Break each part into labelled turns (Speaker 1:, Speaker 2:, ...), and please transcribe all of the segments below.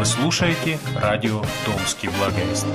Speaker 1: Вы слушаете радио «Томский благовест».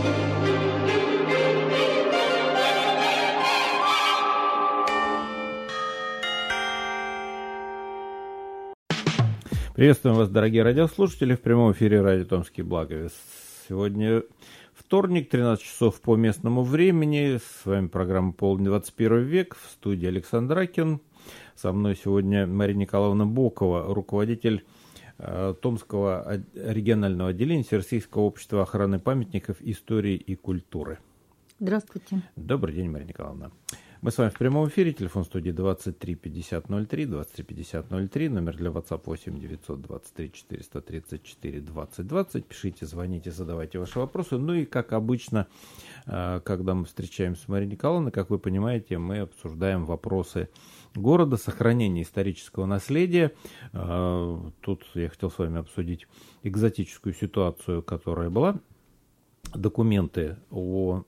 Speaker 2: Приветствуем вас, дорогие радиослушатели, в прямом эфире радио «Томский благовест». Сегодня вторник, 13 часов по местному времени. С вами программа «Полдень 21 век». В студии Александр Акин. Со мной сегодня Мария Николаевна Бокова, руководитель Томского регионального отделения Всероссийского общества охраны памятников истории и культуры.
Speaker 3: Здравствуйте.
Speaker 2: Добрый день, Мария Николаевна. Мы с вами в прямом эфире. Телефон студии 23 50 03, 23 50 03, номер для WhatsApp 8 923 434 20 20. Пишите, звоните, задавайте ваши вопросы. Ну и, как обычно, когда мы встречаемся с Марией Николаевной, как вы понимаете, мы обсуждаем вопросы города, сохранения исторического наследия. Тут я хотел с вами обсудить экзотическую ситуацию, которая была. Документы о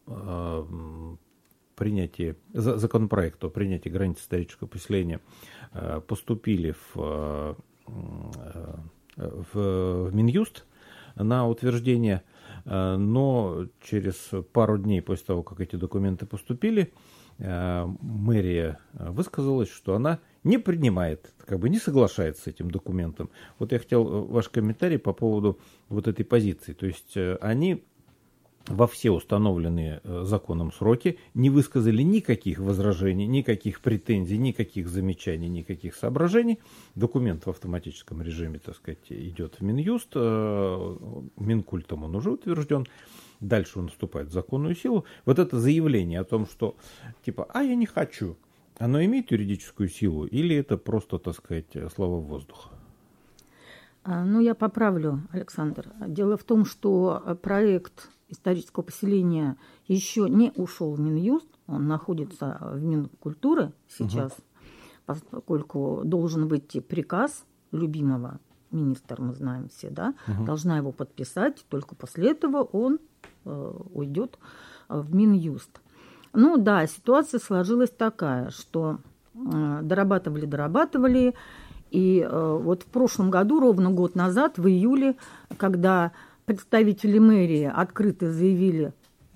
Speaker 2: законопроект о принятии границ исторического поселения поступили в Минюст на утверждение, но через пару дней после того, как эти документы поступили, мэрия высказалась, что она не принимает, не соглашается с этим документом. Вот я хотел ваш комментарий по поводу вот этой позиции. То есть они во все установленные законом сроки не высказали никаких возражений, никаких претензий, никаких замечаний, никаких соображений. Документ в автоматическом режиме, идет в Минюст, Минкультом он уже утвержден. Дальше он вступает в законную силу. Вот это заявление о том, что я не хочу, оно имеет юридическую силу или это просто, слова в воздух?
Speaker 3: Я поправлю, Александр. Дело в том, что проект исторического поселения еще не ушел в Минюст, он находится в Минкультуре сейчас, поскольку должен выйти приказ любимого министра, мы знаем все, да, должна его подписать, только после этого он уйдет в Минюст. Ситуация сложилась такая, что дорабатывали, и вот в прошлом году, ровно год назад, в июле, когда представители мэрии открыто заявили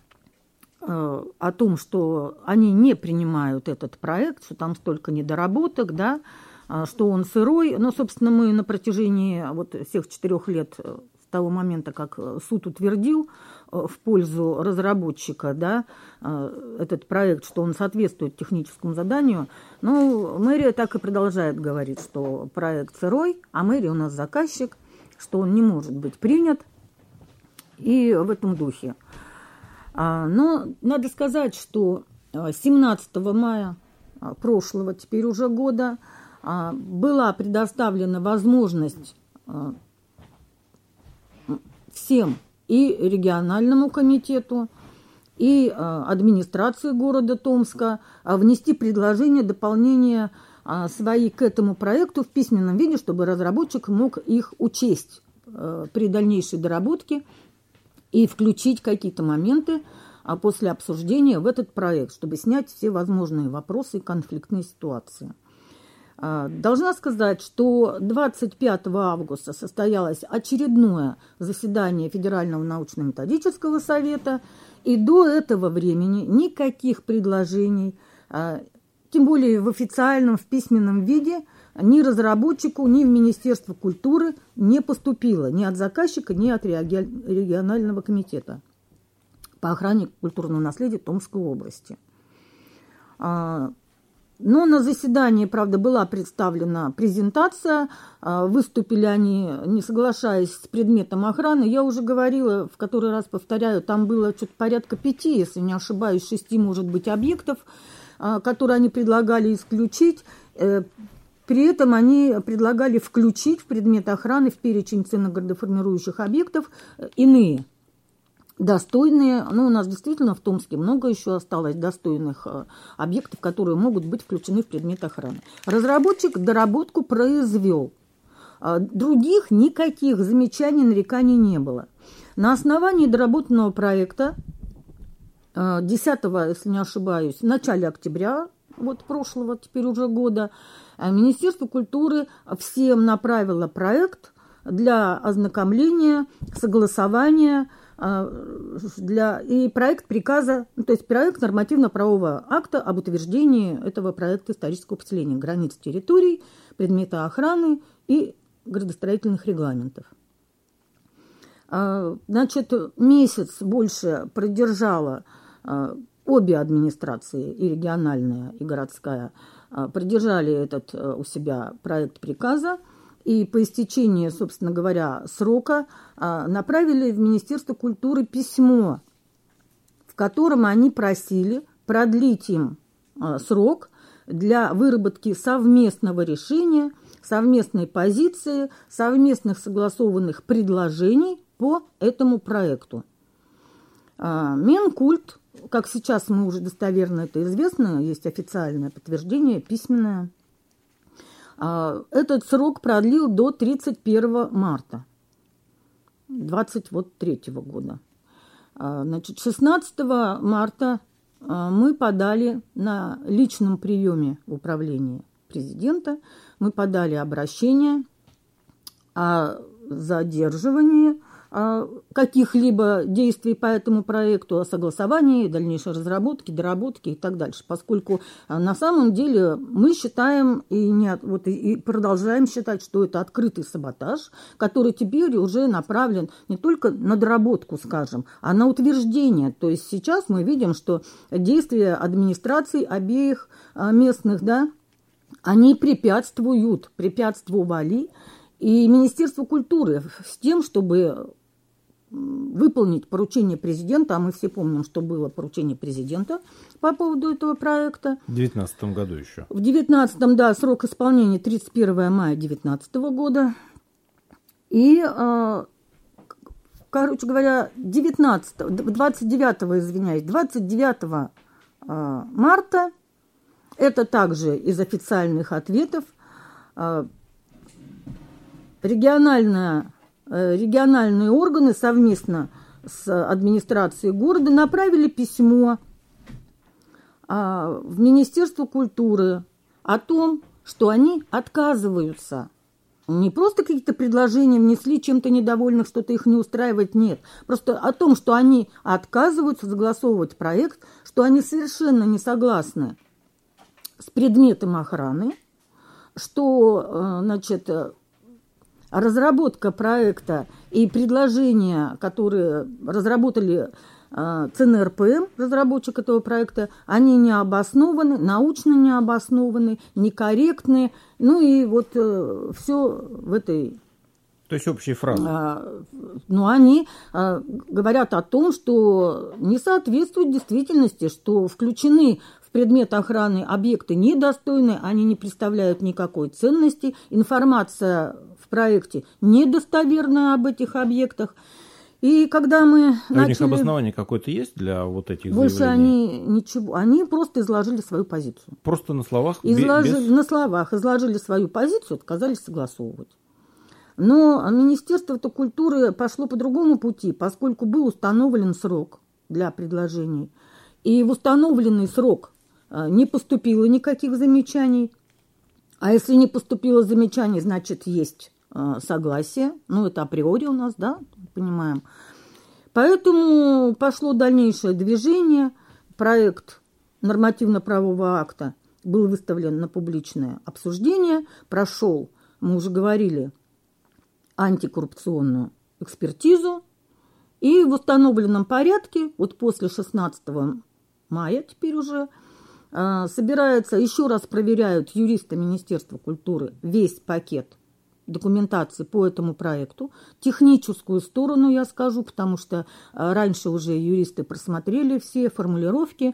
Speaker 3: о том, что они не принимают этот проект, что там столько недоработок, да, что он сырой. Но, собственно, мы на протяжении всех 4 лет с того момента, как суд утвердил в пользу разработчика, да, этот проект, что он соответствует техническому заданию, мэрия так и продолжает говорить, что проект сырой, а мэрия у нас заказчик, что он не может быть принят. И в этом духе. Но надо сказать, что 17 мая прошлого, теперь уже года, была предоставлена возможность всем и региональному комитету, и администрации города Томска внести предложения, дополнения свои к этому проекту в письменном виде, чтобы разработчик мог их учесть при дальнейшей доработке и включить какие-то моменты после обсуждения в этот проект, чтобы снять все возможные вопросы и конфликтные ситуации. Должна сказать, что 25 августа состоялось очередное заседание Федерального научно-методического совета, и до этого времени никаких предложений, тем более в официальном, в письменном виде, ни разработчику, ни в Министерство культуры не поступило, ни от заказчика, ни от регионального комитета по охране культурного наследия Томской области. Но на заседании, правда, была представлена презентация, выступили они, не соглашаясь с предметом охраны. Я уже говорила, в который раз повторяю, там было что-то порядка 5, если не ошибаюсь, 6, может быть, объектов, которые они предлагали исключить. При этом они предлагали включить в предмет охраны в перечень ценно-градоформирующих объектов иные, достойные. У нас действительно в Томске много еще осталось достойных объектов, которые могут быть включены в предмет охраны. Разработчик доработку произвел. Других никаких замечаний, нареканий не было. На основании доработанного проекта 10, если не ошибаюсь, в начале октября прошлого, теперь уже года, Министерство культуры всем направило проект для ознакомления, согласования, и проект приказа, то есть проект нормативно-правового акта об утверждении этого проекта исторического поселения, границ территорий, предмета охраны и градостроительных регламентов. Значит, месяц больше продержала обе администрации, и региональная, и городская, продержали этот у себя проект приказа, и по истечении, собственно говоря, срока направили в Министерство культуры письмо, в котором они просили продлить им срок для выработки совместного решения, совместной позиции, совместных согласованных предложений по этому проекту. Минкульт, как сейчас мы уже достоверно это известно, есть официальное подтверждение, письменное, этот срок продлил до 31 марта 2023 года. Значит, 16 марта мы подали на личном приеме в управлении президента, мы подали обращение о задерживании каких-либо действий по этому проекту, о согласовании, дальнейшей разработке, доработке и так дальше. Поскольку на самом деле мы считаем и продолжаем считать, что это открытый саботаж, который теперь уже направлен не только на доработку, скажем, а на утверждение. То есть сейчас мы видим, что действия администраций обеих местных, да, они препятствовали и Министерство культуры с тем, чтобы выполнить поручение президента, а мы все помним, что было поручение президента по поводу этого проекта.
Speaker 2: В 2019 году еще.
Speaker 3: В 2019, да, срок исполнения 31 мая 2019 года. И, короче говоря, 29 марта, это также из официальных ответов, региональные органы совместно с администрацией города направили письмо в Министерство культуры о том, что они отказываются. Не просто какие-то предложения внесли, чем-то недовольных, что-то их не устраивает, нет. Просто о том, что они отказываются согласовывать проект, что они совершенно не согласны с предметом охраны, что, значит, разработка проекта и предложения, которые разработали ЦНРПМ, разработчик этого проекта, они не обоснованы, научно не обоснованы, некорректны. Ну и вот все в этой...
Speaker 2: То есть общие фразы.
Speaker 3: Но они говорят о том, что не соответствует действительности, что включены в предмет охраны объекты недостойные, они не представляют никакой ценности, информация в проекте недостоверная об этих объектах. И когда мы
Speaker 2: начали... У них обоснование какое-то есть для вот этих
Speaker 3: больше
Speaker 2: заявлений?
Speaker 3: Они ничего. Они просто изложили свою позицию.
Speaker 2: Просто на словах?
Speaker 3: На словах изложили свою позицию, отказались согласовывать. Но Министерство культуры пошло по другому пути, поскольку был установлен срок для предложений. И в установленный срок не поступило никаких замечаний. А если не поступило замечаний, значит, есть согласие. Ну, это априори у нас, да, понимаем. Поэтому пошло дальнейшее движение. Проект нормативно-правового акта был выставлен на публичное обсуждение. Прошел, мы уже говорили, антикоррупционную экспертизу. И в установленном порядке, вот после 16 мая теперь уже, собирается, еще раз проверяют юристы Министерства культуры весь пакет документации по этому проекту. Техническую сторону я скажу, потому что раньше уже юристы просмотрели все формулировки,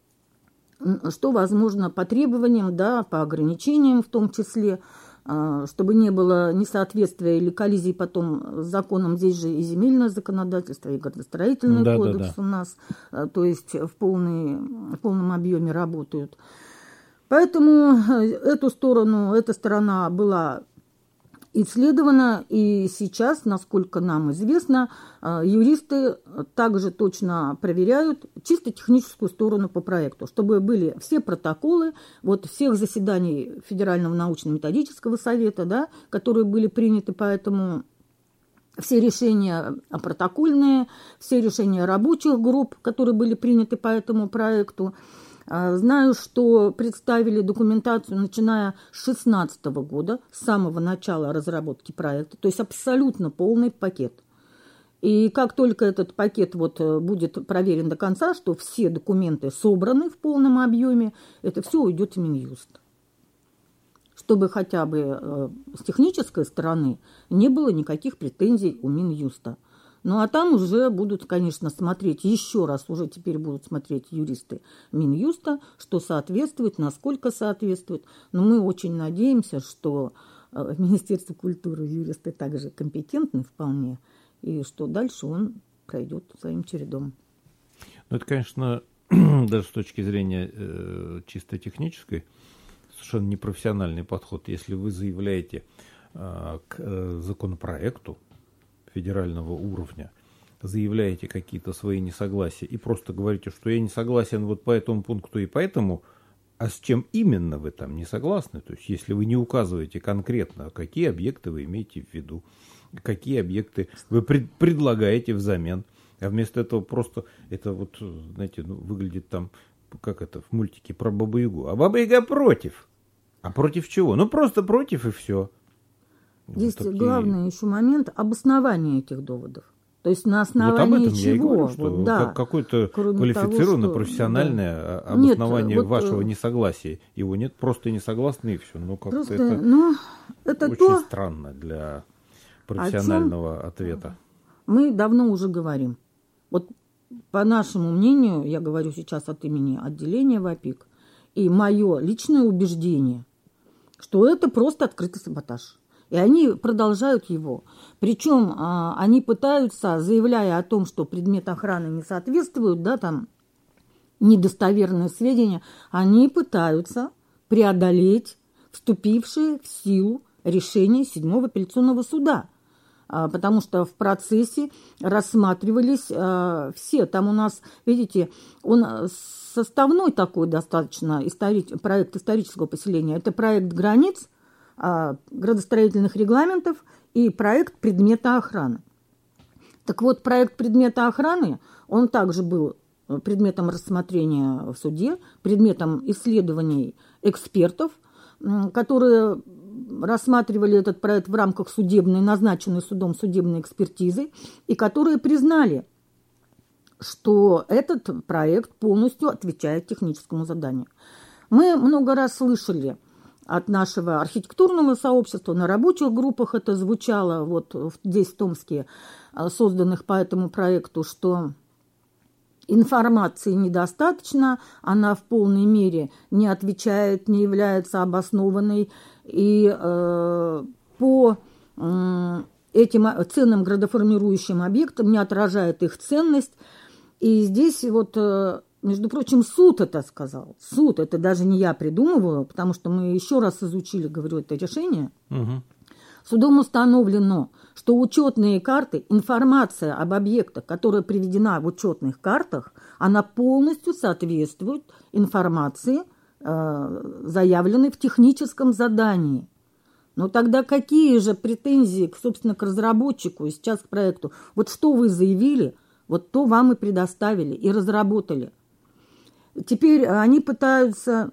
Speaker 3: что возможно по требованиям, да, по ограничениям в том числе, чтобы не было несоответствия или коллизий потом с законом. Здесь же и земельное законодательство, и градостроительный кодекс у нас, то есть в полном объеме работают. Поэтому эта сторона была исследована, и сейчас, насколько нам известно, юристы также точно проверяют чисто техническую сторону по проекту, чтобы были все протоколы вот всех заседаний Федерального научно-методического совета, да, которые были приняты по этому все решения протокольные, все решения рабочих групп, которые были приняты по этому проекту. Знаю, что представили документацию, начиная с 2016 года, с самого начала разработки проекта, то есть абсолютно полный пакет. И как только этот пакет будет проверен до конца, что все документы собраны в полном объеме, это все уйдет в Минюст. Чтобы хотя бы с технической стороны не было никаких претензий у Минюста. Ну а там уже будут, конечно, смотреть еще раз, уже теперь будут смотреть юристы Минюста, что соответствует, насколько соответствует. Но мы очень надеемся, что в Министерстве культуры юристы также компетентны вполне, и что дальше он пройдет своим чередом.
Speaker 2: Ну это, конечно, даже с точки зрения чисто технической, совершенно непрофессиональный подход. Если вы заявляете к законопроекту федерального уровня, заявляете какие-то свои несогласия и просто говорите, что я не согласен вот по этому пункту и поэтому, а с чем именно вы там не согласны, то есть если вы не указываете конкретно, какие объекты вы имеете в виду, какие объекты вы предлагаете взамен, а вместо этого просто это вот, знаете, выглядит там, как это в мультике про Бабу-Ягу, а Баба-Яга против. А против чего? Ну просто против и все.
Speaker 3: Здесь вот главный еще момент обоснования этих доводов. То есть на основании
Speaker 2: вот об этом
Speaker 3: чего?
Speaker 2: Я и говорю, что какое-то квалифицированное, профессиональное обоснование вашего несогласия. Его нет, просто не согласны и все. Ну, как-то это очень странно для профессионального ответа.
Speaker 3: Мы давно уже говорим. Вот по нашему мнению, я говорю сейчас от имени отделения ВАПИК, и мое личное убеждение, что это просто открытый саботаж. И они продолжают его. Причем они пытаются, заявляя о том, что предмет охраны не соответствует, да, там недостоверные сведения, они пытаются преодолеть вступившие в силу решение 7-го апелляционного суда. Потому что в процессе рассматривались все. Там у нас, видите, он составной такой достаточно проект исторического поселения. Это проект границ, градостроительных регламентов и проект предмета охраны. Так вот, проект предмета охраны, он также был предметом рассмотрения в суде, предметом исследований экспертов, которые рассматривали этот проект в рамках судебной, назначенной судом судебной экспертизы, и которые признали, что этот проект полностью отвечает техническому заданию. Мы много раз слышали от нашего архитектурного сообщества, на рабочих группах это звучало, вот здесь в Томске, созданных по этому проекту, что информации недостаточно, она в полной мере не отвечает, не является обоснованной, и по этим ценным градоформирующим объектам не отражает их ценность. И здесь вот, между прочим, суд это сказал. Суд, это даже не я придумываю, потому что мы еще раз изучили, говорю, это решение. Угу. Судом установлено, что учетные карты, информация об объектах, которая приведена в учетных картах, она полностью соответствует информации, заявленной в техническом задании. Но тогда какие же претензии, собственно, к разработчику и сейчас к проекту? Вот что вы заявили, вот то вам и предоставили, и разработали. Теперь они пытаются,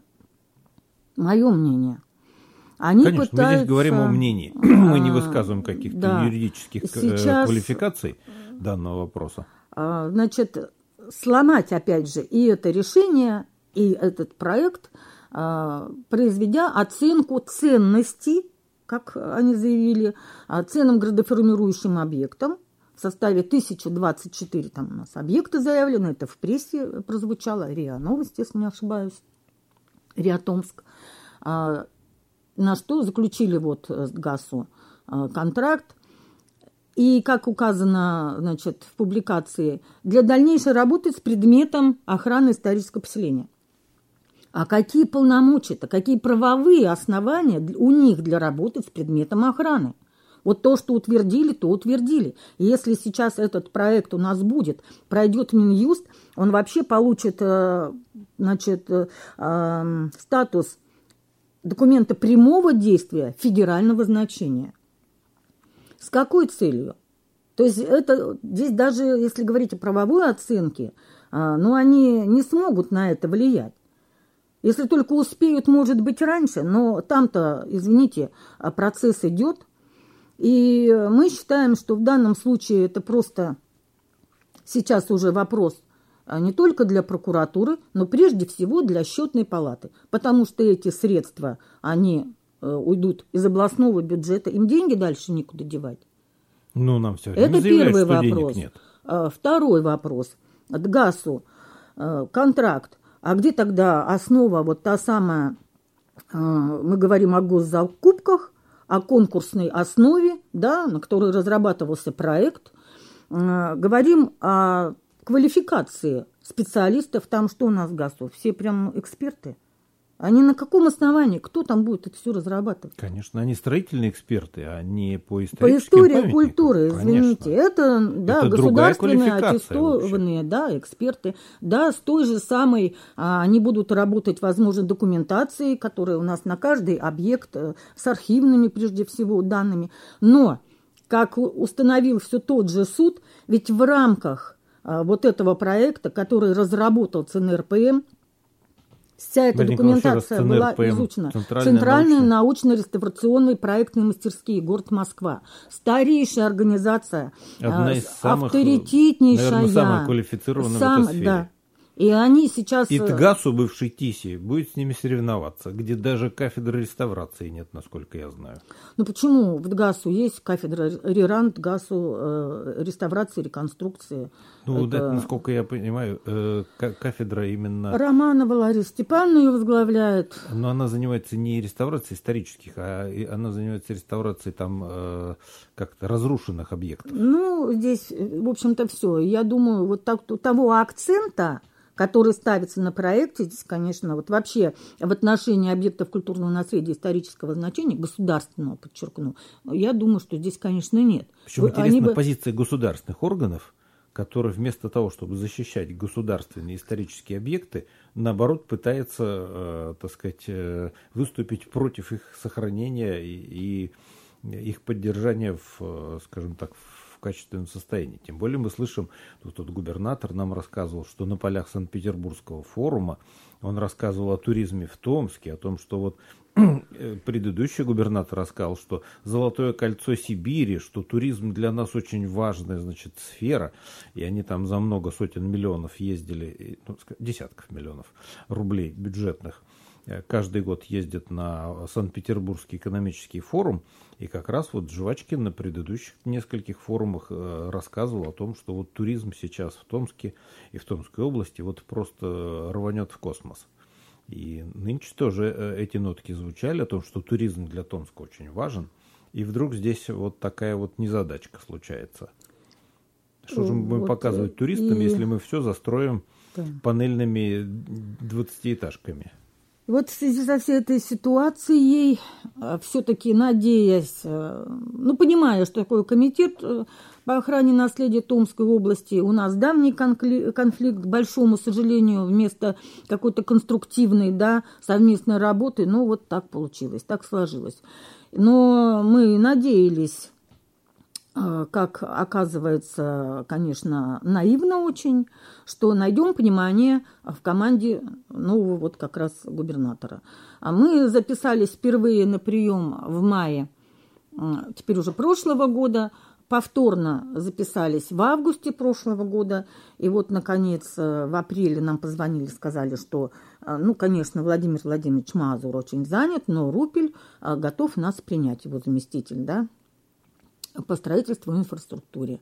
Speaker 3: мое мнение, они
Speaker 2: конечно,
Speaker 3: пытаются...
Speaker 2: мы здесь говорим о мнении. Мы не высказываем каких-то юридических квалификаций данного вопроса.
Speaker 3: Значит, сломать, опять же, и это решение, и этот проект, произведя оценку ценности, как они заявили, ценным градоформирующим объектам в составе 1024 там у нас объекты заявлены, это в прессе прозвучало, РИА Новости, если не ошибаюсь, РИА Томск, на что заключили вот с ГАСу контракт. И, как указано, значит, в публикации, для дальнейшей работы с предметом охраны исторического поселения. А какие полномочия-то, какие правовые основания у них для работы с предметом охраны? Вот то, что утвердили, то утвердили. И если сейчас этот проект у нас будет, пройдет Минюст, он вообще получит, значит, статус документа прямого действия федерального значения. С какой целью? То есть здесь даже, если говорить о правовой оценке, они не смогут на это влиять. Если только успеют, может быть, раньше, но там-то, извините, процесс идет. И мы считаем, что в данном случае это просто сейчас уже вопрос не только для прокуратуры, но прежде всего для счетной палаты. Потому что эти средства, они уйдут из областного бюджета, им деньги дальше некуда девать.
Speaker 2: Нам все время
Speaker 3: это
Speaker 2: заявляют,
Speaker 3: первый
Speaker 2: что
Speaker 3: вопрос.
Speaker 2: Денег нет.
Speaker 3: Второй вопрос. От ГАСу контракт. А где тогда основа, вот та самая, мы говорим о госзакупках, о конкурсной основе, да, на которой разрабатывался проект. Говорим о квалификации специалистов. Там что у нас в ГАСу? Все прям эксперты. Они на каком основании? Кто там будет это все разрабатывать?
Speaker 2: Конечно, они строительные эксперты, а не по историческим
Speaker 3: По истории
Speaker 2: памятникам.
Speaker 3: культуры, извините.
Speaker 2: Конечно.
Speaker 3: Это государственные аттестованные эксперты. Да, с той же самой они будут работать, возможно, документацией, которая у нас на каждый объект, с архивными, прежде всего, данными. Но, как установил все тот же суд, ведь в рамках вот этого проекта, который разработал ЦНРПМ, вся эта документация была изучена. Центральные научно-реставрационные проектные мастерские, город Москва. Старейшая организация,
Speaker 2: одна из самых,
Speaker 3: авторитетнейшая.
Speaker 2: Наверное, самая квалифицированная в этой сфере.
Speaker 3: Да. И они сейчас...
Speaker 2: И ТГАСу, бывший ТИСИ, будет с ними соревноваться, где даже кафедры реставрации нет, насколько я знаю.
Speaker 3: Почему? В ТГАСу есть кафедра РЕРАН, ТГАСу реставрации, реконструкции.
Speaker 2: Это, насколько я понимаю, кафедра именно...
Speaker 3: Романова Лариса Степановна ее возглавляет.
Speaker 2: Но она занимается не реставрацией исторических, а она занимается реставрацией там как-то разрушенных объектов.
Speaker 3: Здесь, в общем-то, все. Я думаю, вот того акцента, который ставится на проекте, здесь, конечно, вот вообще в отношении объектов культурного наследия исторического значения, государственного, подчеркну, я думаю, что здесь, конечно, нет.
Speaker 2: Причем интересна позиция государственных органов, которые вместо того, чтобы защищать государственные исторические объекты, наоборот, пытается, выступить против их сохранения и их поддержания скажем так, в качественном состоянии. Тем более мы слышим, тут губернатор нам рассказывал, что на полях Санкт-Петербургского форума он рассказывал о туризме в Томске, о том, что предыдущий губернатор рассказал, что Золотое кольцо Сибири, что туризм для нас очень важная, сфера, и они там за много сотен миллионов ездили, десятков миллионов рублей бюджетных, каждый год ездят на Санкт-Петербургский экономический форум, и как раз Жвачкин на предыдущих нескольких форумах рассказывал о том, что туризм сейчас в Томске и в Томской области просто рванет в космос. И нынче тоже эти нотки звучали о том, что туризм для Томска очень важен, и вдруг здесь такая незадачка случается. Что же мы будем показывать туристам, если мы все застроим панельными 20-этажками?
Speaker 3: В связи со всей этой ситуацией, все-таки надеясь, понимая, что такой комитет по охране наследия Томской области, у нас давний конфликт, к большому сожалению, вместо какой-то конструктивной, совместной работы, так получилось, так сложилось. Но мы надеялись, как оказывается, конечно, наивно очень, что найдем понимание в команде нового как раз губернатора. А мы записались впервые на прием в мае, теперь уже прошлого года, повторно записались в августе прошлого года, и наконец, в апреле нам позвонили, сказали, что, конечно, Владимир Владимирович Мазур очень занят, но Рупель готов нас принять, его заместитель, по строительству и инфраструктуре.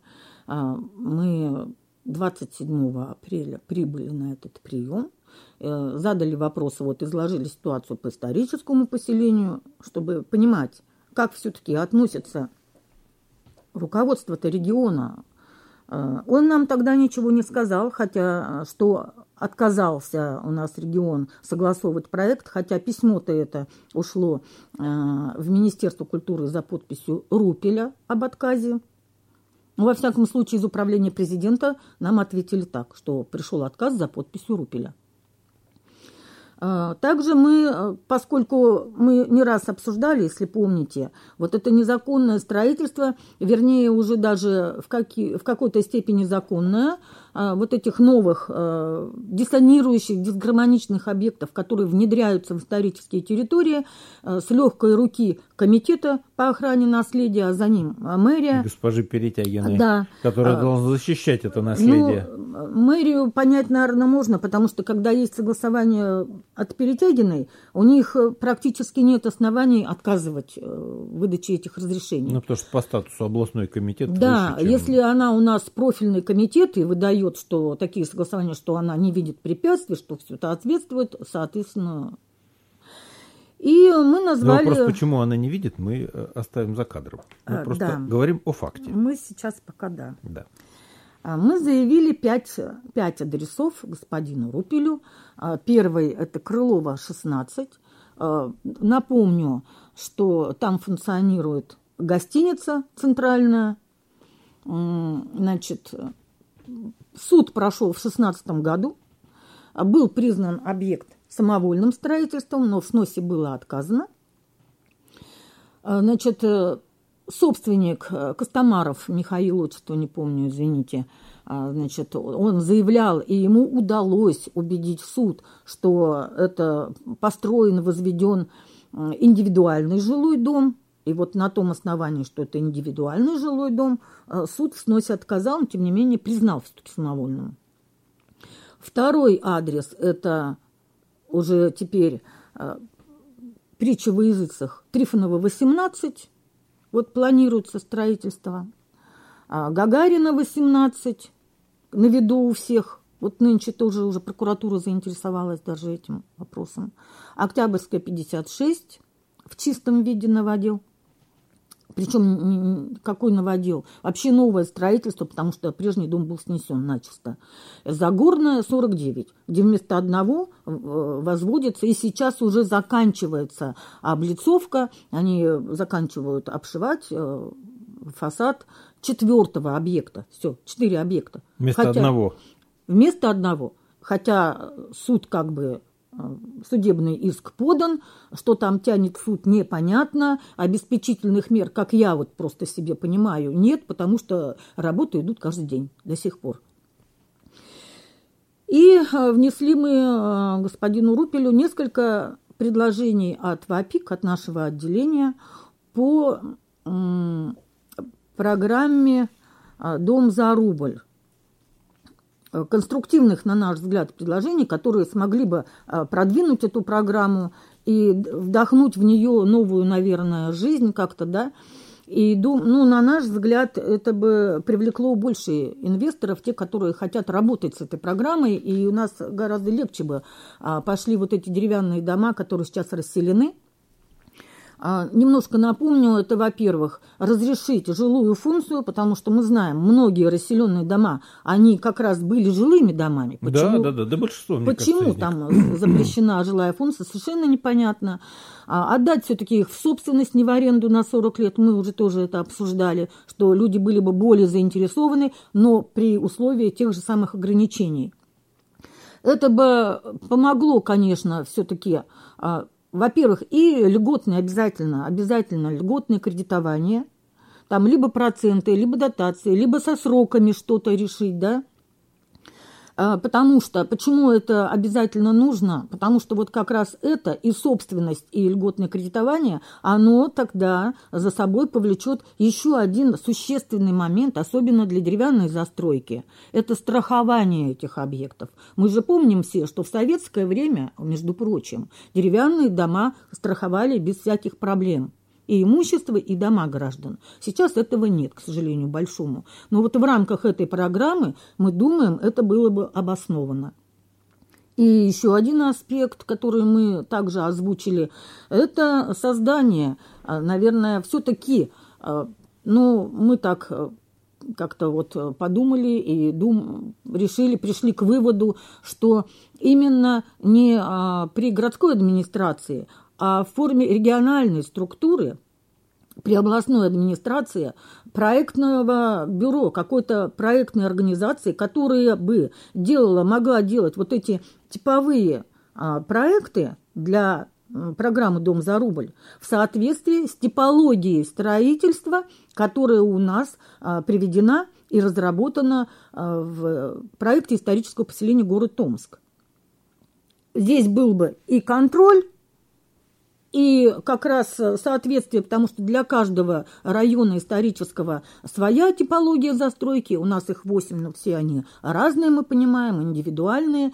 Speaker 3: Мы 27 апреля прибыли на этот прием, задали вопросы, изложили ситуацию по историческому поселению, чтобы понимать, как все-таки относится руководство-то региона. Он нам тогда ничего не сказал, хотя что отказался у нас регион согласовывать проект, хотя письмо-то это ушло в Министерство культуры за подписью Рупеля об отказе. Во всяком случае, из управления президента нам ответили так, что пришел отказ за подписью Рупеля. Также мы, поскольку мы не раз обсуждали, если помните, вот это незаконное строительство, вернее, уже даже в какой-то степени законное, вот этих новых диссонирующих, дисгармоничных объектов, которые внедряются в исторические территории с легкой руки комитета по охране наследия, а за ним мэрия.
Speaker 2: Госпожи Перетягиной,
Speaker 3: да.
Speaker 2: которая должна защищать это наследие.
Speaker 3: Ну, мэрию понять, наверное, можно, потому что когда есть согласование от Перетягиной, у них практически нет оснований отказывать в выдаче этих разрешений.
Speaker 2: Ну, потому что по статусу областной комитет.
Speaker 3: Да,
Speaker 2: выше, чем...
Speaker 3: если она у нас профильный комитет и выдает, что такие согласования, что она не видит препятствий, что все это ответствует, соответственно. И мы назвали...
Speaker 2: Но вопрос, почему она не видит, мы оставим за кадром. Мы просто говорим о факте.
Speaker 3: Мы сейчас пока да. Мы заявили 5 адресов господину Рупелю. Первый – это Крылова, 16. Напомню, что там функционирует гостиница центральная. Значит, суд прошел в 2016 году. Был признан объект самовольным строительством, но в сносе было отказано. Значит, собственник Костомаров, Михаил, отчество не помню, извините, значит, он заявлял, и ему удалось убедить суд, что это построен, возведен индивидуальный жилой дом. И вот на том основании, что это индивидуальный жилой дом, суд в сносе отказал, но тем не менее признал все-таки самовольным. Второй адрес – это уже теперь притча во языцах Трифонова, 18. Вот планируется строительство. Гагарина, 18. На виду у всех. Вот нынче тоже уже прокуратура заинтересовалась даже этим вопросом. Октябрьская, 56. В чистом виде новодел. Причем какой новодел? Вообще новое строительство, потому что прежний дом был снесен начисто. Загорная, 49, где вместо одного возводится, и сейчас уже заканчивается облицовка. Они заканчивают обшивать фасад 4-го объекта. Все, 4 объекта. Вместо одного. Хотя суд как бы... Судебный иск подан, что там тянет суд, непонятно. Обеспечительных мер, как я вот просто себе понимаю, нет, потому что работы идут каждый день до сих пор. И внесли мы господину Рупелю несколько предложений от ВАПИК, от нашего отделения, по программе «Дом за рубль». Конструктивных, на наш взгляд, предложений, которые смогли бы продвинуть эту программу и вдохнуть в нее новую, наверное, жизнь как-то, да. И, ну, на наш взгляд, это бы привлекло больше инвесторов, те, которые хотят работать с этой программой, и у нас гораздо легче бы пошли вот эти деревянные дома, которые сейчас расселены. Немножко напомню, это, во-первых, разрешить жилую функцию, потому что мы знаем, многие расселенные дома, они как раз были жилыми домами. Почему,
Speaker 2: да, большинство, мне
Speaker 3: почему
Speaker 2: кажется,
Speaker 3: там запрещена жилая функция, совершенно непонятно. Отдать все-таки их в собственность, не в аренду на 40 лет, мы уже тоже это обсуждали, что люди были бы более заинтересованы, но при условии тех же самых ограничений. Это бы помогло, конечно, все-таки... Во-первых, и льготное обязательно льготное кредитование, там либо проценты, либо дотации, либо со сроками что-то решить, да. Потому что, почему это обязательно нужно? Потому что вот как раз это и собственность, и льготное кредитование, оно тогда за собой повлечет еще один существенный момент, особенно для деревянной застройки. Это страхование этих объектов. Мы же помним все, что в советское время, между прочим, деревянные дома страховали без всяких проблем. И имущество, и дома граждан. Сейчас этого нет, к сожалению, большому. Но вот в рамках этой программы, мы думаем, это было бы обосновано. И еще один аспект, который мы также озвучили, это создание, наверное, все-таки, ну, мы так как-то вот подумали и пришли к выводу, что именно не при городской администрации, а в форме региональной структуры при областной администрации проектного бюро, какой-то проектной организации, которая бы могла делать вот эти типовые проекты для программы «Дом за рубль» в соответствии с типологией строительства, которая у нас приведена и разработана в проекте исторического поселения город Томск. Здесь был бы и контроль, и как раз соответствие, потому что для каждого района исторического своя типология застройки. У нас их 8, но все они разные, мы понимаем, индивидуальные.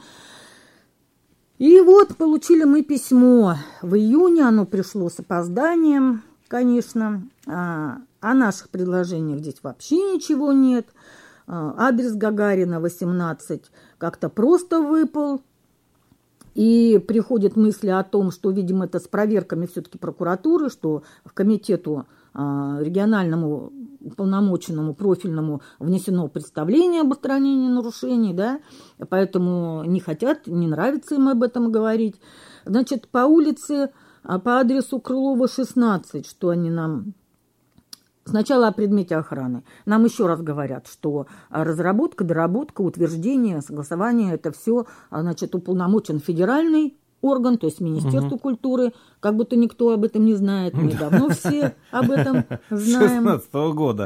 Speaker 3: И вот получили мы письмо в июне, оно пришло с опозданием, конечно. О наших предложениях здесь вообще ничего нет. Адрес Гагарина, 18, как-то просто выпал. И приходят мысли о том, что, видимо, это с проверками все-таки прокуратуры, что в комитету региональному уполномоченному профильному внесено представление об устранении нарушений, да, поэтому не хотят, не нравится им об этом говорить. Значит, по улице, по адресу Крылова, 16, что они нам... Сначала о предмете охраны. Нам еще раз говорят, что разработка, доработка, утверждение, согласование – это все, значит, уполномочен федеральный орган, то есть Министерство культуры, как будто никто об этом не знает. Мы давно все об этом знаем.
Speaker 2: 16-го года.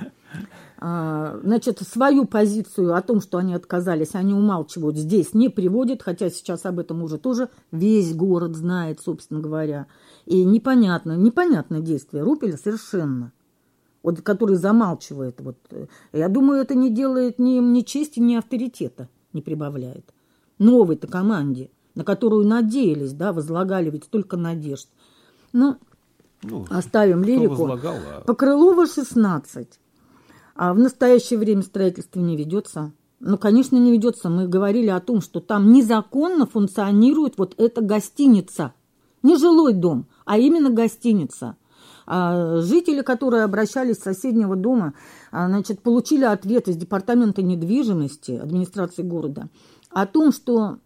Speaker 3: Значит, свою позицию о том, что они отказались, они умалчивают, здесь не приводят, хотя сейчас об этом уже тоже весь город знает, собственно говоря. И непонятное действие Рупеля совершенно. Вот, который замалчивает. Вот. Я думаю, это не делает ни чести, ни авторитета, не прибавляет. Новой-то команде, на которую надеялись, да, возлагали ведь столько надежд. Ну оставим лирику. По Крылова, 16. А в настоящее время строительство не ведется. Ну, конечно, не ведется. Мы говорили о том, что там незаконно функционирует вот эта гостиница. Не жилой дом, а именно гостиница. Жители, которые обращались с соседнего дома, значит, получили ответ из департамента недвижимости администрации города о том, что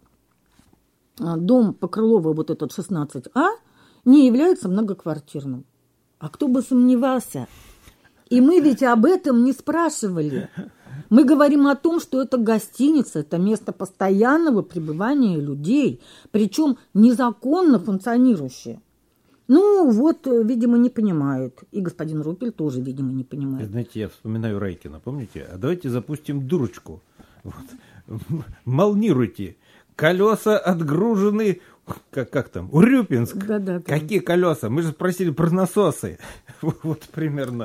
Speaker 3: дом по Крылову, вот этот 16А, не является многоквартирным. А кто бы сомневался? И мы ведь об этом не спрашивали. Мы говорим о том, что это гостиница, это место постоянного пребывания людей, причем незаконно функционирующее. Ну, вот, видимо, не понимает. И господин Рупель тоже, видимо, не понимает.
Speaker 2: Знаете, я вспоминаю Райкина, помните? А давайте запустим дурочку. Вот. Молнируйте. Колеса отгружены, как там, Урюпинск.
Speaker 3: Да.
Speaker 2: Какие колеса? Мы же спросили про насосы. Вот примерно.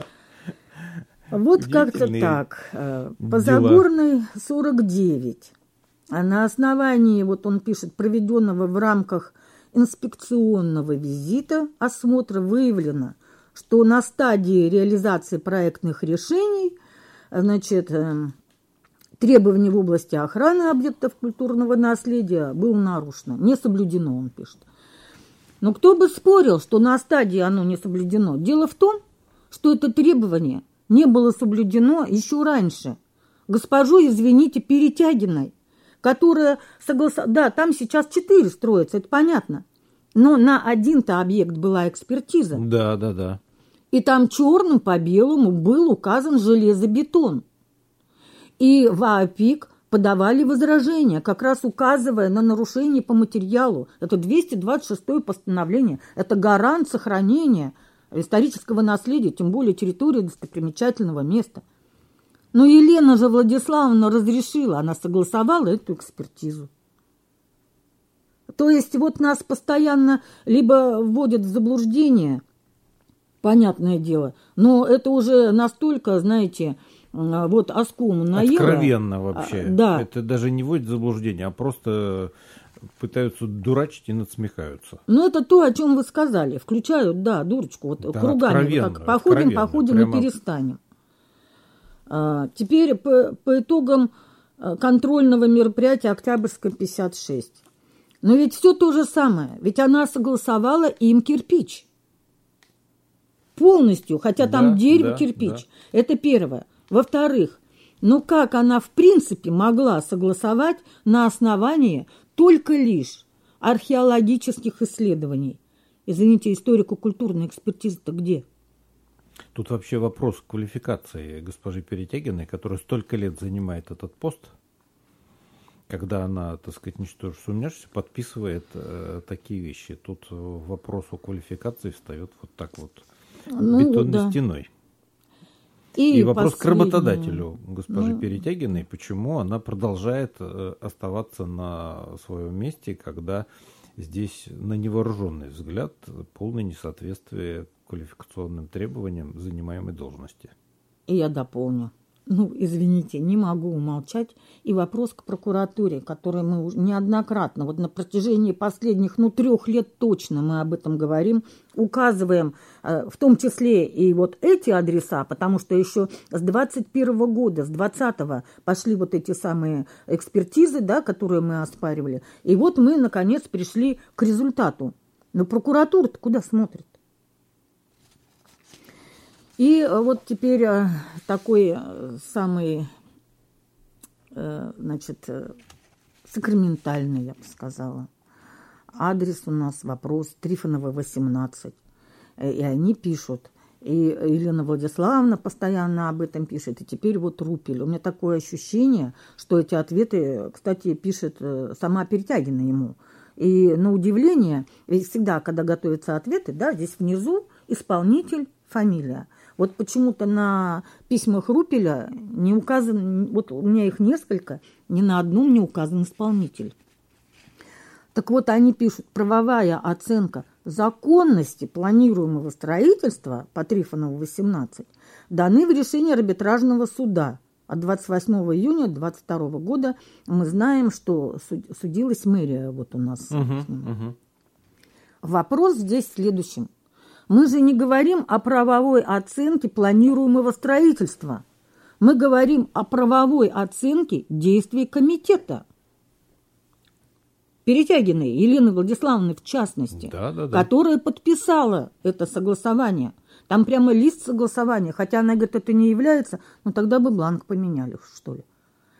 Speaker 3: Вот как-то так. По Загорной, 49. А на основании, вот он пишет, проведенного в рамках инспекционного визита осмотра выявлено, что на стадии реализации проектных решений, значит, требования в области охраны объектов культурного наследия было нарушено, не соблюдено, он пишет. Но кто бы спорил, что на стадии оно не соблюдено? Дело в том, что это требование не было соблюдено еще раньше. Госпожу, извините, Перетягиной, которая согласовала... Да, там сейчас 4 строятся, это понятно. Но на один-то объект была экспертиза.
Speaker 2: Да.
Speaker 3: И там черным по белому был указан железобетон. И в ААПИК подавали возражения, как раз указывая на нарушение по материалу. Это 226-е постановление. Это гарант сохранения исторического наследия, тем более территории достопримечательного места. Но Елена же Владиславовна разрешила, она согласовала эту экспертизу. То есть вот нас постоянно либо вводят в заблуждение, понятное дело, но это уже настолько, знаете, вот оскому наело.
Speaker 2: Откровенно вообще.
Speaker 3: Да.
Speaker 2: Это даже не вводит в заблуждение, а просто пытаются дурачить и надсмехаются.
Speaker 3: Ну, это то, о чем вы сказали. Включают, да, дурочку. Вот да, кругами вот так походим прямо... и перестанем. Теперь по итогам контрольного мероприятия Октябрьская 56. Но ведь все то же самое. Ведь она согласовала им кирпич. Полностью. Хотя там дерево, кирпич. Да. Это первое. Во-вторых, ну как она в принципе могла согласовать на основании только лишь археологических исследований? Извините, историко-культурная экспертиза-то где?
Speaker 2: Тут вообще вопрос квалификации госпожи Перетягиной, которая столько лет занимает этот пост. когда она, так сказать, ничтоже сумняшься, подписывает такие вещи. Тут вопрос о квалификации встает вот так вот бетонной стеной. И вопрос к работодателю госпожи Перетягиной, почему она продолжает оставаться на своем месте, когда здесь на невооруженный взгляд полное несоответствие квалификационным требованиям занимаемой должности.
Speaker 3: И я дополню. Извините, не могу умолчать. И вопрос к прокуратуре, который мы уже неоднократно, вот на протяжении последних 3 лет точно мы об этом говорим, указываем, в том числе и вот эти адреса, потому что еще с 21 года, с 20-го пошли вот эти самые экспертизы, да, которые мы оспаривали. И вот мы, наконец, пришли к результату. Но прокуратура-то куда смотрит? И вот теперь такой самый, сакраментальный, я бы сказала. Адрес у нас, вопрос, Трифонова, 18. И они пишут. И Елена Владиславовна постоянно об этом пишет. И теперь вот Рупель. У меня такое ощущение, что эти ответы, кстати, пишет сама Перетягина ему. И на удивление, ведь всегда, когда готовятся ответы, да, здесь внизу исполнитель, фамилия. Вот почему-то на письмах Рупеля не указан, вот у меня их несколько, ни на одном не указан исполнитель. Так вот, они пишут: правовая оценка законности планируемого строительства по Трифонову, 18, даны в решении арбитражного суда от 28 июня 2022 года. Мы знаем, что судилась мэрия вот у нас. Вопрос здесь в следующем. Мы же не говорим о правовой оценке планируемого строительства. Мы говорим о правовой оценке действий комитета. Перетягиной Елены Владиславовны в частности, которая подписала это согласование. Там прямо лист согласования, хотя она говорит, это не является, но тогда бы бланк поменяли, что ли.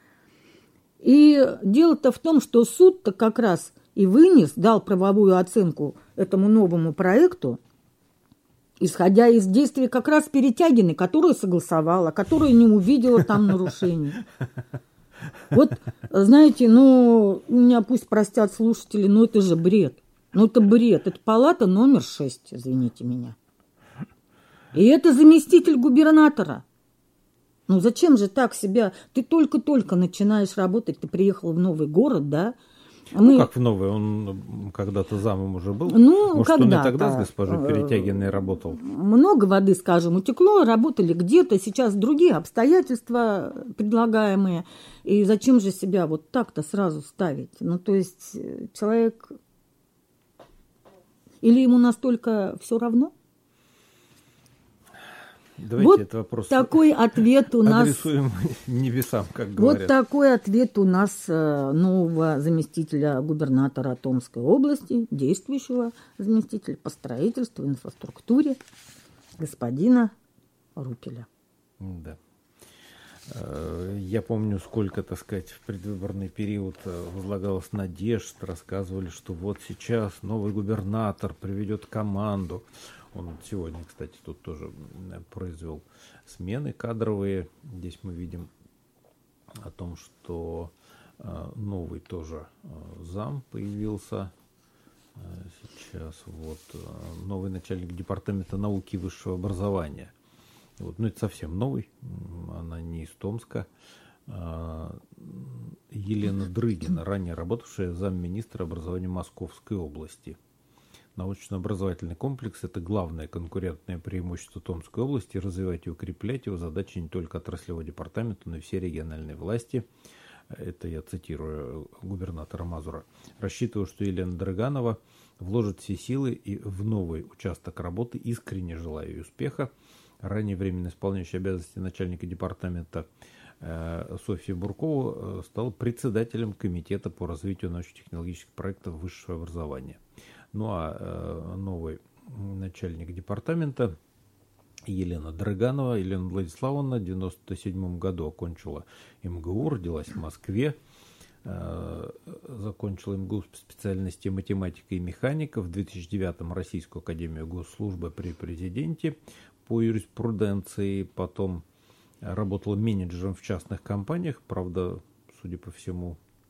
Speaker 3: И дело-то в том, что суд-то как раз и вынес, дал правовую оценку этому новому проекту, исходя из действий как раз Перетягиной, которую согласовала, которую не увидела там нарушений. Вот, знаете, меня пусть простят слушатели, это же бред. Это бред. Это палата номер 6, извините меня. И это заместитель губернатора. Зачем же так себя? Ты только-только начинаешь работать, ты приехал в новый город, да?
Speaker 2: Как в новый? Он когда-то замом уже был? Может, он и тогда с госпожой Перетягиной работал?
Speaker 3: Много воды, скажем, утекло, работали где-то. Сейчас другие обстоятельства предлагаемые. И зачем же себя вот так-то сразу ставить? То есть человек... Или ему настолько все равно?
Speaker 2: Давайте
Speaker 3: вот
Speaker 2: этот вопрос
Speaker 3: такой ответ у нас...
Speaker 2: адресуем небесам, как говорят.
Speaker 3: Вот такой ответ у нас нового заместителя губернатора Томской области, действующего заместителя по строительству и инфраструктуре, господина Рупеля.
Speaker 2: Да. Я помню, сколько, так сказать, в предвыборный период возлагалось надежд, рассказывали, что вот сейчас новый губернатор приведет команду. Он сегодня, кстати, тут тоже произвел смены кадровые. Здесь мы видим о том, что новый тоже зам появился. Сейчас вот новый начальник департамента науки и высшего образования. Это совсем новый, она не из Томска. Елена Дрыгина, ранее работавшая замминистра образования Московской области. Научно-образовательный комплекс – это главное конкурентное преимущество Томской области. Развивать и укреплять его задача не только отраслевого департамента, но и все региональные власти. Это я цитирую губернатора Мазура. Рассчитываю, что Елена Дрыганова вложит все силы и в новый участок работы. Искренне желаю ей успеха. Ранее временно исполняющий обязанности начальника департамента Софья Буркова стала председателем комитета по развитию научно-технологических проектов высшего образования. Новый начальник департамента Елена Дрыганова, Елена Владиславовна, в 1997 году окончила МГУ, родилась в Москве, закончила МГУ по специальности математика и механика, в 2009 Российскую академию госслужбы при президенте по юриспруденции, потом работала менеджером в частных компаниях, правда, судя по всему,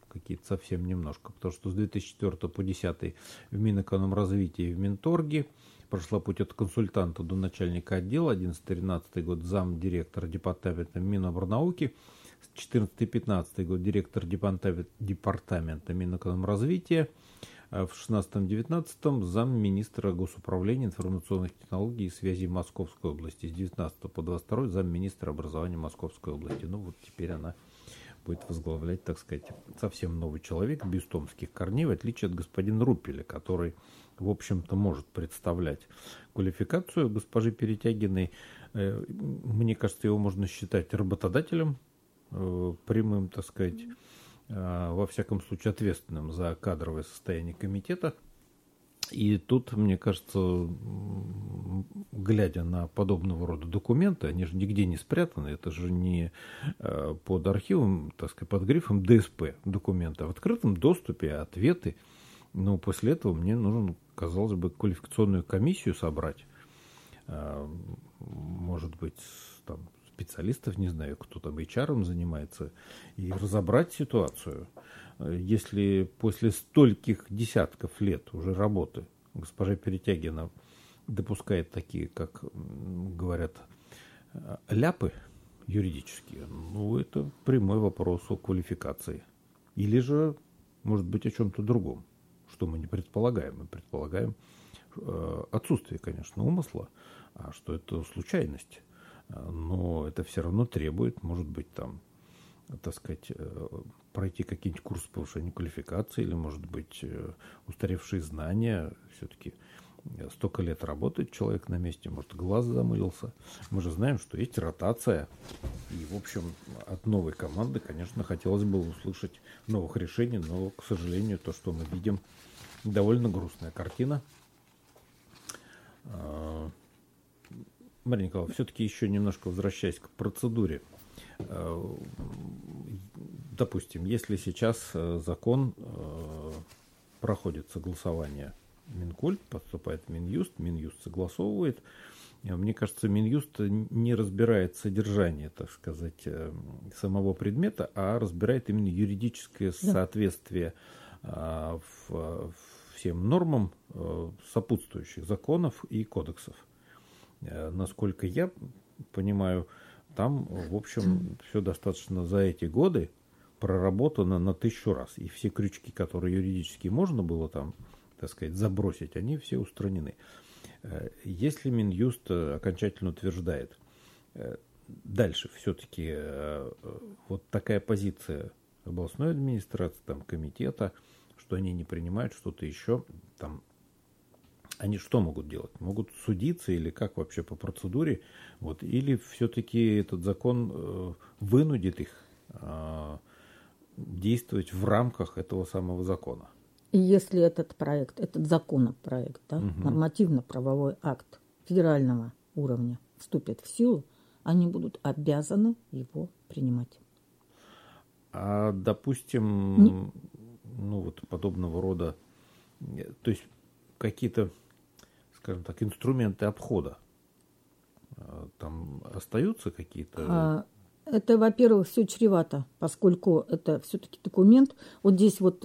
Speaker 2: какие-то совсем немножко, потому что с 2004 по 2010 в Минэкономразвитии и в Минторге прошла путь от консультанта до начальника отдела, 2011-2013 год замдиректора департамента Минобрнауки, с 2014-2015 год директор департамента Минэкономразвития, в 2016-2019 замминистра госуправления информационных технологий и связей Московской области, с 2019 по 2022 замминистра образования Московской области. Ну вот теперь она будет возглавлять, так сказать, совсем новый человек, без томских корней, в отличие от господина Рупеля, который, в общем-то, может представлять квалификацию госпожи Перетягиной. Мне кажется, его можно считать работодателем, прямым, так сказать, во всяком случае ответственным за кадровое состояние комитета. И тут, мне кажется, глядя на подобного рода документы, они же нигде не спрятаны, это же не под архивом, так сказать, под грифом ДСП документы, а в открытом доступе ответы. Но после этого мне нужно, казалось бы, квалификационную комиссию собрать, может быть, там, специалистов, не знаю, кто там HR занимается, и разобрать ситуацию. Если после стольких десятков лет уже работы госпожа Перетягина допускает такие, как говорят, ляпы юридические, ну, это прямой вопрос о квалификации. Или же, может быть, о чем-то другом, что мы не предполагаем. Мы предполагаем отсутствие, конечно, умысла, а что это случайность. Но это все равно требует, может быть, там, так сказать, пройти какие-нибудь курсы повышения квалификации или, может быть, устаревшие знания. Все-таки столько лет работает человек на месте, может, глаз замылился. Мы же знаем, что есть ротация. И, в общем, от новой команды, конечно, хотелось бы услышать новых решений, но, к сожалению, то, что мы видим, довольно грустная картина. Мария Николаевна, все-таки еще немножко возвращаясь к процедуре. Допустим, если сейчас закон проходит согласование Минкульт, поступает в Минюст, Минюст согласовывает. Мне кажется, Минюст не разбирает содержание, так сказать, самого предмета, а разбирает именно юридическое соответствие всем нормам сопутствующих законов и кодексов. Насколько я понимаю, там, в общем, все достаточно за эти годы проработано на 1000 раз. И все крючки, которые юридически можно было там, так сказать, забросить, они все устранены. Если Минюст окончательно утверждает, дальше все-таки вот такая позиция областной администрации, там, комитета, что они не принимают что-то еще, там, они что могут делать? Могут судиться или как вообще по процедуре? Вот, или все-таки этот закон вынудит их действовать в рамках этого самого закона?
Speaker 3: И если этот проект, этот законопроект, да, нормативно-правовой акт федерального уровня вступит в силу, они будут обязаны его принимать.
Speaker 2: А, допустим, ну вот подобного рода, то есть какие-то, скажем так, инструменты обхода, там остаются какие-то?
Speaker 3: Это, во-первых, все чревато, поскольку это все-таки документ. Вот здесь вот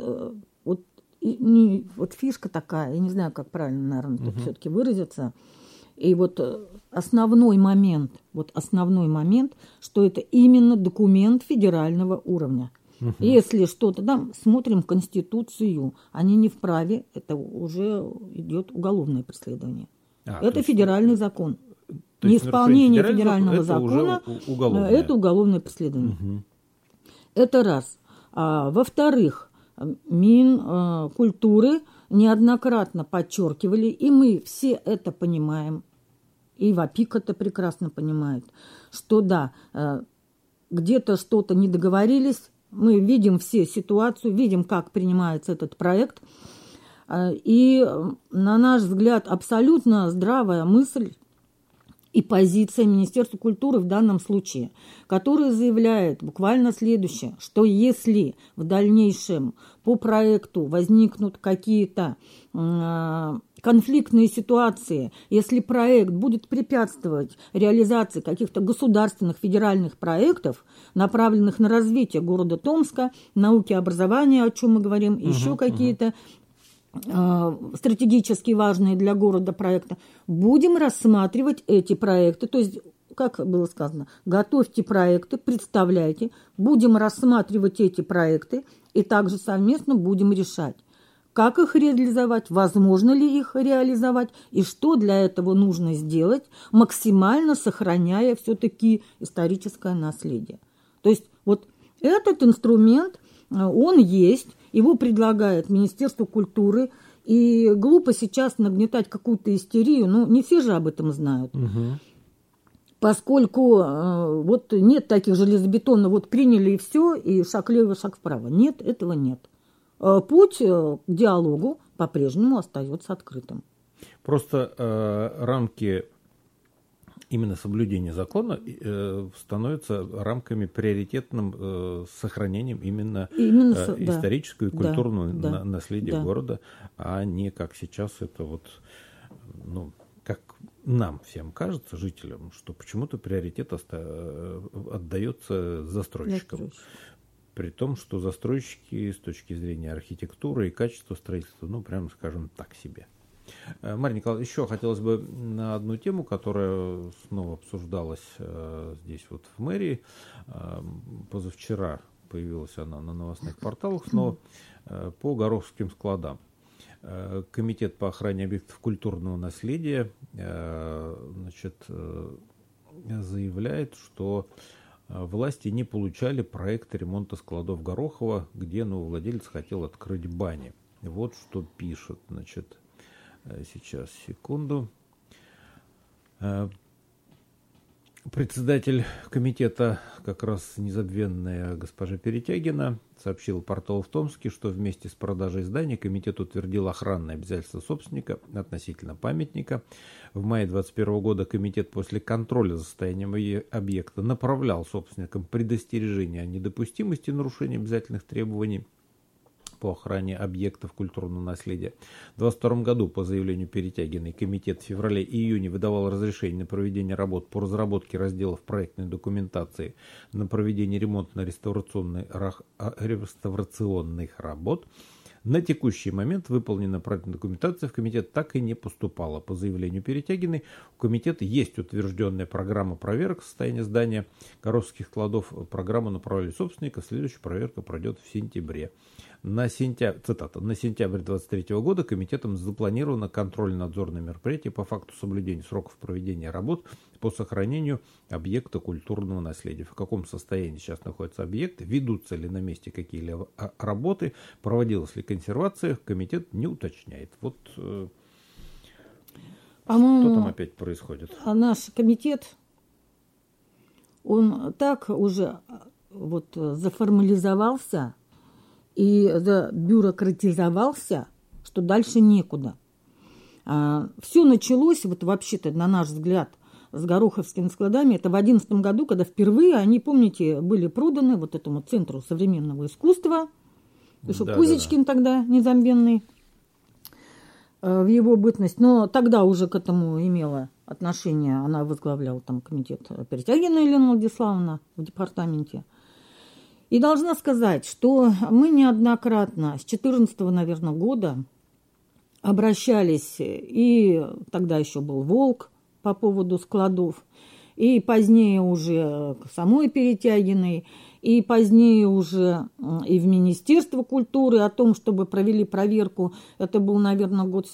Speaker 3: фишка такая, я не знаю, как правильно, наверное, тут все-таки выразиться. И вот основной момент, что это именно документ федерального уровня. Если что-то там, смотрим Конституцию, они не вправе, это уже идет уголовное преследование. Это федеральный закон. Неисполнение федерального закона – это уголовное преследование. Это раз. Во-вторых, Минкультуры неоднократно подчеркивали, и мы все это понимаем, и ВАПИК это прекрасно понимает, что да, где-то что-то не договорились, мы видим все ситуацию, видим, как принимается этот проект, и, на наш взгляд, абсолютно здравая мысль и позиция Министерства культуры в данном случае, которая заявляет буквально следующее, что если в дальнейшем по проекту возникнут какие-то конфликтные ситуации, если проект будет препятствовать реализации каких-то государственных федеральных проектов, направленных на развитие города Томска, науки и образования, о чем мы говорим, еще какие-то стратегически важные для города проекты, будем рассматривать эти проекты. То есть, как было сказано, готовьте проекты, представляйте, будем рассматривать эти проекты и также совместно будем решать, как их реализовать, возможно ли их реализовать и что для этого нужно сделать, максимально сохраняя все-таки историческое наследие. То есть вот этот инструмент, он есть, его предлагает Министерство культуры, и глупо сейчас нагнетать какую-то истерию, ну не все же об этом знают. Поскольку вот нет таких железобетонных, вот приняли и все, и шаг влево, шаг вправо. Нет, этого нет. Путь к диалогу по-прежнему остается открытым.
Speaker 2: Просто рамки именно соблюдения закона становятся рамками приоритетным сохранением именно исторического и культурного наследия города, а не как сейчас это вот, ну, как нам всем кажется, жителям, что почему-то приоритет отдается застройщикам. При том, что застройщики с точки зрения архитектуры и качества строительства, ну, прямо скажем, так себе. Марья Николаевна, еще хотелось бы на одну тему, которая снова обсуждалась здесь вот в мэрии. Позавчера появилась она на новостных порталах снова по Гороховским складам. Комитет по охране объектов культурного наследия заявляет, что власти не получали проект ремонта складов Горохова, где новый владелец хотел открыть бани. Вот что пишет, сейчас, секунду. Председатель комитета, как раз незабвенная госпожа Перетягина, сообщил порталу в Томске, что вместе с продажей здания комитет утвердил охранное обязательство собственника относительно памятника. В мае 2021 года комитет после контроля за состоянием объекта направлял собственникам предостережение о недопустимости нарушения обязательных требований по охране объектов культурного наследия. В 2022 году по заявлению Перетягиной комитет в феврале и июне выдавал разрешение на проведение работ по разработке разделов проектной документации на проведение ремонтно-реставрационных работ. На текущий момент выполненная проектная документация в комитет так и не поступала. По заявлению Перетягиной у комитета есть утвержденная программа проверок состояния здания Гороховских складов. Программу направили собственника. Следующая проверка пройдет в сентябре. На сентябрь 2023 года комитетом запланировано контрольно-надзорное мероприятие по факту соблюдения сроков проведения работ по сохранению объекта культурного наследия. В каком состоянии сейчас находится объект, ведутся ли на месте какие-либо работы, проводилась ли консервация, комитет не уточняет. Вот
Speaker 3: по-моему,
Speaker 2: что там опять происходит?
Speaker 3: Наш комитет, он так уже вот заформализовался и забюрократизовался, что дальше некуда. Все началось, вот вообще-то, на наш взгляд, с Гороховскими складами. Это в 2011 году, когда впервые они, помните, были проданы вот этому Центру современного искусства. Кузичкин тогда незабвенный в его бытность. Но тогда уже к этому имела отношение, она возглавляла там комитет Перетягина Елена Владиславовна в департаменте. И должна сказать, что мы неоднократно с 2014, наверное, года обращались, и тогда еще был «Волк» по поводу складов, и позднее уже к самой Перетягиной, и позднее уже и в Министерство культуры о том, чтобы провели проверку. Это был, наверное, год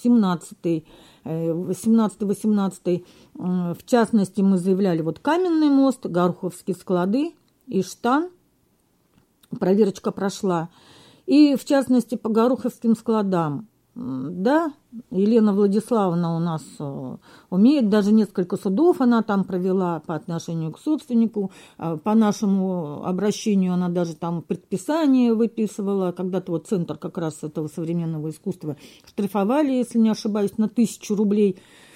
Speaker 3: 17-18. В частности, мы заявляли вот Каменный мост, Гороховские склады и Штан. Проверочка прошла. И, в частности, по Гороховским складам. Да, Елена Владиславовна у нас умеет, даже несколько судов она там провела по отношению к собственнику. По нашему обращению она даже там предписание выписывала. Когда-то вот Центр как раз этого современного искусства штрафовали, если не ошибаюсь, на 1000 рублей.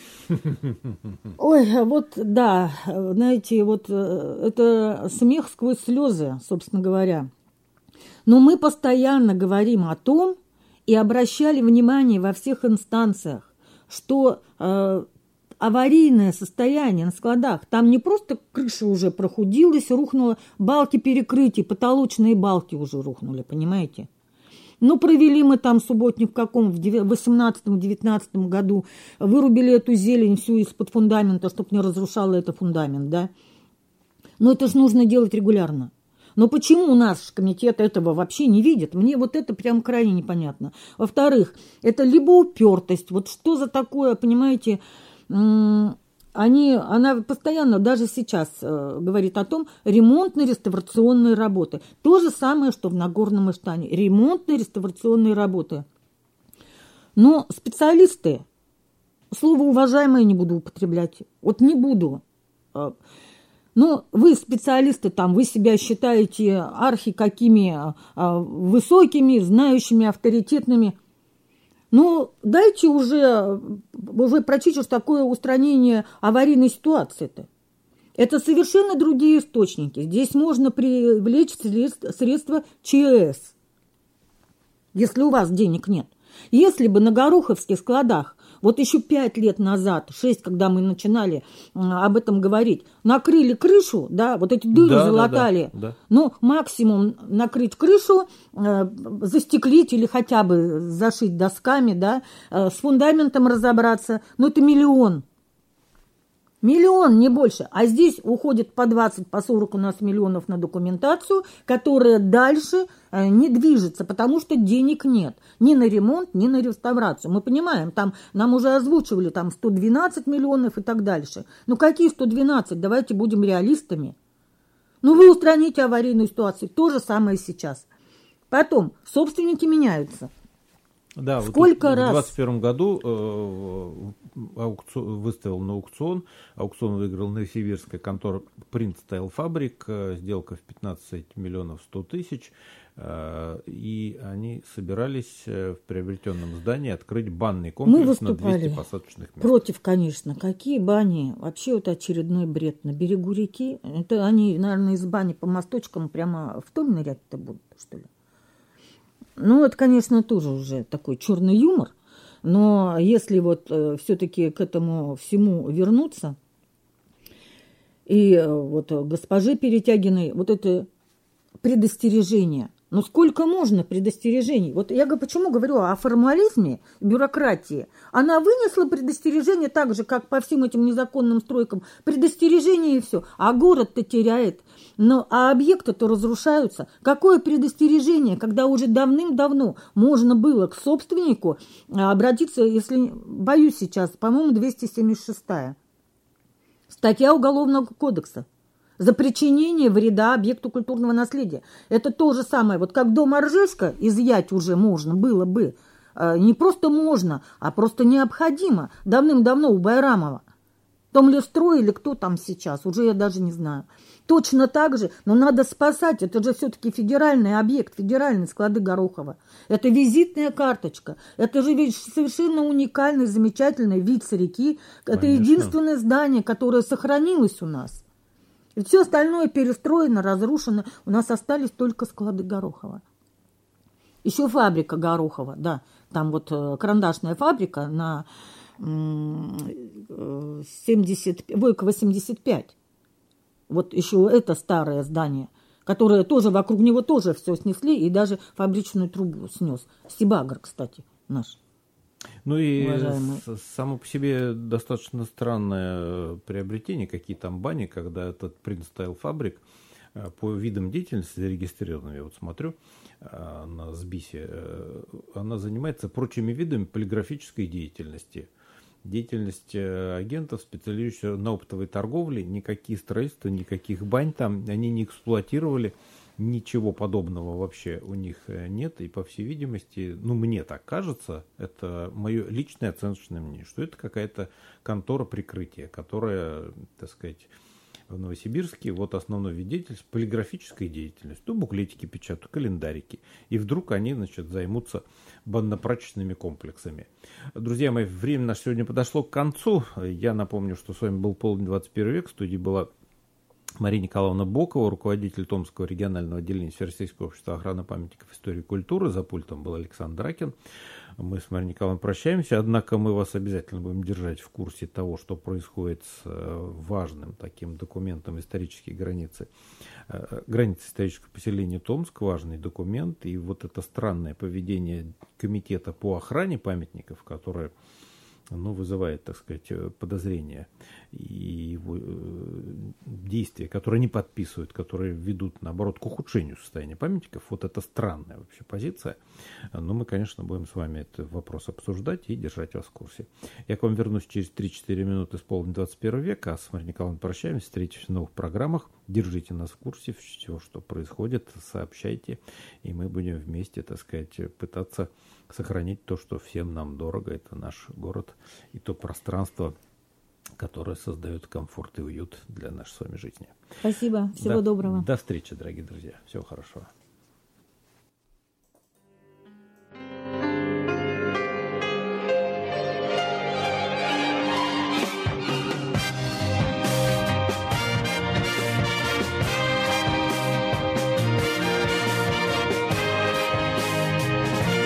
Speaker 3: Ой, вот да, знаете, вот это смех сквозь слезы, собственно говоря. Но мы постоянно говорим о том и обращали внимание во всех инстанциях, что аварийное состояние на складах. Там не просто крыша уже прохудилась, рухнула, балки перекрытий, потолочные балки уже рухнули, понимаете? Ну, провели мы там субботник в каком, в 18-19 году, вырубили эту зелень всю из-под фундамента, чтобы не разрушало это фундамент, да? Но это же нужно делать регулярно. Но почему наш комитет этого вообще не видит? Мне вот это прям крайне непонятно. Во-вторых, это либо упертость, вот что за такое, понимаете, она постоянно, даже сейчас, говорит о том, ремонтно-реставрационные работы. То же самое, что в Нагорном Иштане. Ремонтно-реставрационные работы. Но специалисты, слово «уважаемые» не буду употреблять. Вот не буду. Но вы специалисты там, вы себя считаете какими высокими, знающими, авторитетными. Ну, дайте уже прочитать, что такое устранение аварийной ситуации-то. Это совершенно другие источники. Здесь можно привлечь средства ЧС, если у вас денег нет. Если бы на гороховских складах вот еще 5 лет назад, 6, когда мы начинали об этом говорить, накрыли крышу, да, вот эти дыры залатали, да. Ну, максимум накрыть крышу, застеклить или хотя бы зашить досками, да, с фундаментом разобраться, ну, это миллион. Миллион, не больше. А здесь уходит по 20, по 40 у нас миллионов на документацию, которая дальше не движется, потому что денег нет. Ни на ремонт, ни на реставрацию. Мы понимаем, там нам уже озвучивали там 112 миллионов и так дальше. Ну какие 112? Давайте будем реалистами. Ну вы устраните аварийную ситуацию. То же самое сейчас. Потом, собственники меняются.
Speaker 2: Да,
Speaker 3: сколько
Speaker 2: вот
Speaker 3: раз?
Speaker 2: В 2021 году выставил на аукцион. Аукцион выиграл новосибирская контора Print Style Fabric. Сделка в 15 миллионов 100 тысяч. И они собирались в приобретенном здании открыть банный комплекс на 200 посадочных мест.
Speaker 3: Против, конечно. Какие бани? Вообще это очередной бред. На берегу реки. Это они, наверное, из бани по мосточкам прямо в том нырять-то будут, что ли? Ну, это, конечно, тоже уже такой черный юмор, но если вот все-таки к этому всему вернуться, и вот госпоже Перетягиной вот это предостережение, ну сколько можно предостережений? Вот я почему говорю о формализме, бюрократии? Она вынесла предостережение так же, как по всем этим незаконным стройкам, предостережение и все, а город-то теряет. А объекты-то разрушаются. Какое предостережение, когда уже давным-давно можно было к собственнику обратиться, если, боюсь сейчас, по-моему, 276-я статья Уголовного кодекса за причинение вреда объекту культурного наследия. Это то же самое, вот как дом Оржешка изъять уже можно было бы, не просто можно, а просто необходимо. Давным-давно у Байрамова. Том ли строили, кто там сейчас, уже я даже не знаю. Точно так же, но надо спасать. Это же все-таки федеральный объект, федеральные склады Горохова. Это визитная карточка. Это же ведь совершенно уникальный, замечательный вид с реки. Это единственное здание, которое сохранилось у нас. И все остальное перестроено, разрушено. У нас остались только склады Горохова. Еще фабрика Горохова, да. Там вот карандашная фабрика на Войка 85. Вот еще это старое здание, которое тоже вокруг него тоже все снесли, и даже фабричную трубу снес. Сибагр, кстати, наш.
Speaker 2: Ну и само по себе достаточно странное приобретение, какие там бани, когда этот Print Style Fabric по видам деятельности зарегистрирован, я вот смотрю на СБИСе, она занимается прочими видами полиграфической деятельности. Деятельность агентов, специализирующихся на оптовой торговле, никакие строительства, никаких бань там они не эксплуатировали, ничего подобного вообще у них нет. И, по всей видимости, ну, мне так кажется, это мое личное оценочное мнение, что это какая-то контора прикрытия, которая, так сказать, в Новосибирске, вот основной вид деятельности, полиграфической деятельности, ну, буклетики печатают, календарики, и вдруг они, значит, займутся банно-прачечными комплексами. Друзья мои, время наше сегодня подошло к концу. Я напомню, что с вами был «Полдень 21 век», в студии была Мария Николаевна Бокова, руководитель Томского регионального отделения Всероссийского общества охраны памятников истории и культуры. За пультом был Александр Ракин. мы с Марией Николаевной прощаемся, однако мы вас обязательно будем держать в курсе того, что происходит с важным таким документом исторические границы. Границы исторического поселения Томск, важный документ, и вот это странное поведение комитета по охране памятников, которое вызывает, так сказать, подозрения, и его действия, которые не подписывают, которые ведут, наоборот, к ухудшению состояния памятников. Вот это странная вообще позиция. Но мы, конечно, будем с вами этот вопрос обсуждать и держать вас в курсе. Я к вам вернусь через 3-4 минуты с половиной 21 века, а с Марией Николаевной прощаемся, встретимся в новых программах. Держите нас в курсе всего, что происходит, сообщайте, и мы будем вместе, так сказать, пытаться сохранить то, что всем нам дорого. Это наш город и то пространство, которое создает комфорт и уют для нашей с вами жизни.
Speaker 3: Спасибо. Всего доброго.
Speaker 2: До встречи, дорогие друзья. Всего хорошего.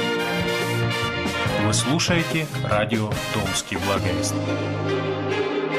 Speaker 1: Вы слушаете радио «Томский благовест».